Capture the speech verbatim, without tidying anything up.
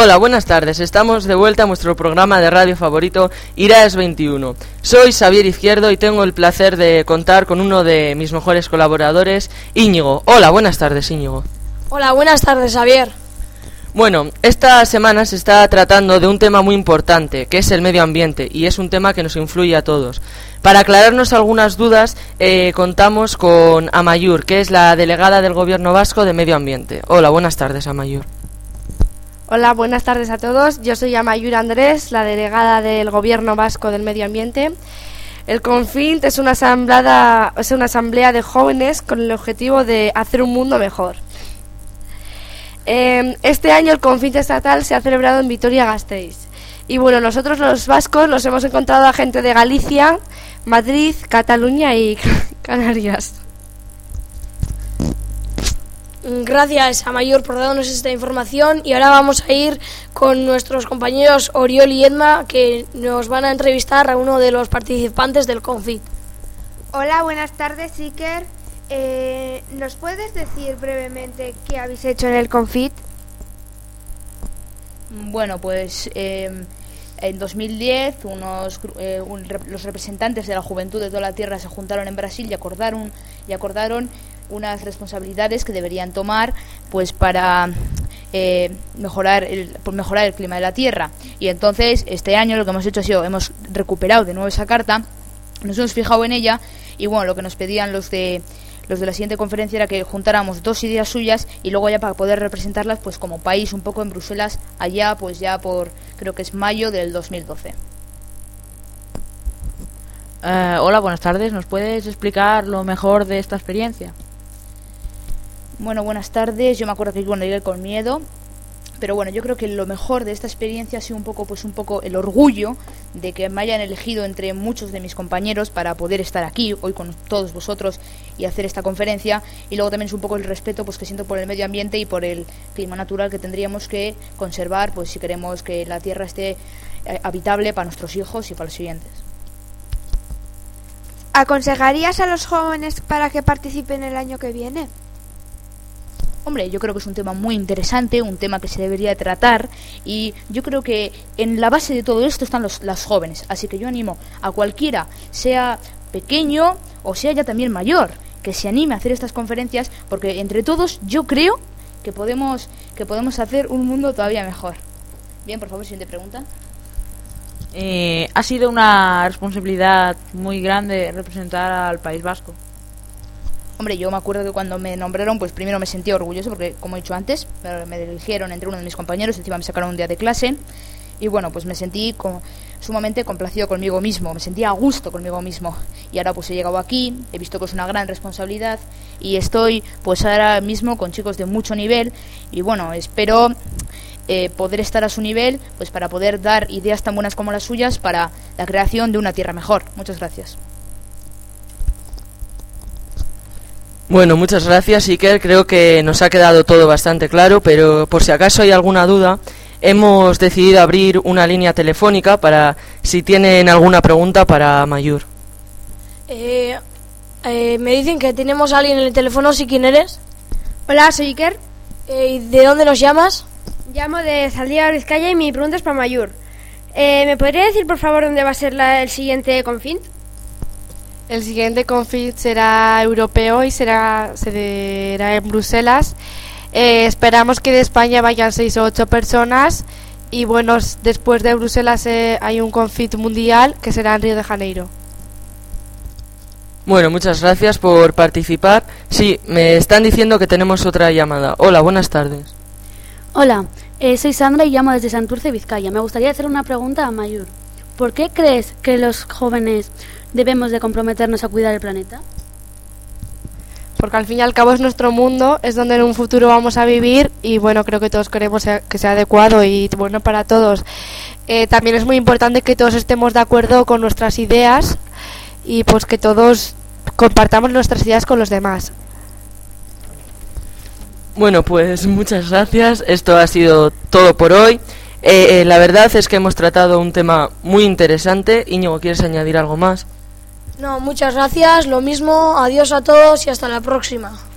Hola, buenas tardes. Estamos de vuelta a nuestro programa de radio favorito, Iraes veintiuno. Soy Xavier Izquierdo y tengo el placer de contar con uno de mis mejores colaboradores, Íñigo. Hola, buenas tardes, Íñigo. Hola, buenas tardes, Xavier. Bueno, esta semana se está tratando de un tema muy importante, que es el medio ambiente, y es un tema que nos influye a todos. Para aclararnos algunas dudas, eh, contamos con Amaiur, que es la delegada del Gobierno Vasco de Medio Ambiente. Hola, buenas tardes, Amaiur. Hola, buenas tardes a todos. Yo soy Amaiur Andrés, la delegada del Gobierno Vasco del Medio Ambiente. El Confint es una asamblea, es una asamblea de jóvenes con el objetivo de hacer un mundo mejor. Eh, este año el Confint estatal se ha celebrado en Vitoria-Gasteiz. Y bueno, nosotros los vascos nos hemos encontrado a gente de Galicia, Madrid, Cataluña y Canarias. Gracias, Amaiur, por darnos esta información, y ahora vamos a ir con nuestros compañeros Oriol y Edma, que nos van a entrevistar a uno de los participantes del Confint. Hola, buenas tardes, Iker. Eh, ¿Nos puedes decir brevemente qué habéis hecho en el Confint? Bueno, pues eh, en dos mil diez unos, eh, un, los representantes de la juventud de toda la tierra se juntaron en Brasil y acordaron y acordaron unas responsabilidades que deberían tomar pues para eh, mejorar el por mejorar el clima de la tierra. Y entonces este año lo que hemos hecho ha sido hemos recuperado de nuevo esa carta, nos hemos fijado en ella, y bueno, lo que nos pedían los de los de la siguiente conferencia era que juntáramos dos ideas suyas y luego ya para poder representarlas pues como país un poco en Bruselas, allá pues ya por, creo que es mayo del dos mil doce. Uh, hola, buenas tardes. ¿Nos puedes explicar lo mejor de esta experiencia? Bueno, buenas tardes. Yo me acuerdo que bueno, llegué con miedo, pero bueno, yo creo que lo mejor de esta experiencia ha sido un poco, pues un poco el orgullo de que me hayan elegido entre muchos de mis compañeros para poder estar aquí hoy con todos vosotros y hacer esta conferencia, y luego también es un poco el respeto pues que siento por el medio ambiente y por el clima natural que tendríamos que conservar, pues si queremos que la tierra esté eh, habitable para nuestros hijos y para los siguientes. ¿Aconsejarías a los jóvenes para que participen el año que viene? Hombre, yo creo que es un tema muy interesante, un tema que se debería tratar, y yo creo que en la base de todo esto están los, los jóvenes, así que yo animo a cualquiera, sea pequeño o sea ya también mayor, que se anime a hacer estas conferencias, porque entre todos yo creo que podemos, que podemos hacer un mundo todavía mejor. Bien, por favor, siguiente pregunta. Eh, ha sido una responsabilidad muy grande representar al País Vasco. Hombre, yo me acuerdo que cuando me nombraron, pues primero me sentí orgulloso porque, como he dicho antes, me eligieron entre uno de mis compañeros, encima me sacaron un día de clase, y bueno, pues me sentí con, sumamente complacido conmigo mismo, me sentía a gusto conmigo mismo, y ahora pues he llegado aquí, he visto que es una gran responsabilidad, y estoy pues ahora mismo con chicos de mucho nivel, y bueno, espero eh, poder estar a su nivel, pues para poder dar ideas tan buenas como las suyas para la creación de una tierra mejor. Muchas gracias. Bueno, muchas gracias, Iker. Creo que nos ha quedado todo bastante claro, pero por si acaso hay alguna duda, hemos decidido abrir una línea telefónica para si tienen alguna pregunta para Amaiur. Eh, eh, me dicen que tenemos a alguien en el teléfono, ¿sí? ¿Quién eres? Hola, soy Iker. Eh, ¿De dónde nos llamas? Llamo de Zaldívar, Vizcaya, y mi pregunta es para Amaiur. Eh, ¿Me podría decir, por favor, dónde va a ser la, el siguiente Confint? El siguiente Confint será europeo y será, será en Bruselas. Eh, esperamos que de España vayan seis o ocho personas. Y bueno, después de Bruselas eh, hay un Confint mundial que será en Río de Janeiro. Bueno, muchas gracias por participar. Sí, me están diciendo que tenemos otra llamada. Hola, buenas tardes. Hola, eh, soy Sandra y llamo desde Santurce, Vizcaya. Me gustaría hacer una pregunta a Amaiur. ¿Por qué crees que los jóvenes debemos de comprometernos a cuidar el planeta? Porque al fin y al cabo es nuestro mundo, es donde en un futuro vamos a vivir, y bueno, creo que todos queremos que sea adecuado y bueno para todos. Eh, también es muy importante que todos estemos de acuerdo con nuestras ideas y pues que todos compartamos nuestras ideas con los demás. Bueno, pues muchas gracias. Esto ha sido todo por hoy. Eh, eh, la verdad es que hemos tratado un tema muy interesante. Íñigo, ¿quieres añadir algo más? No, muchas gracias, lo mismo, adiós a todos y hasta la próxima.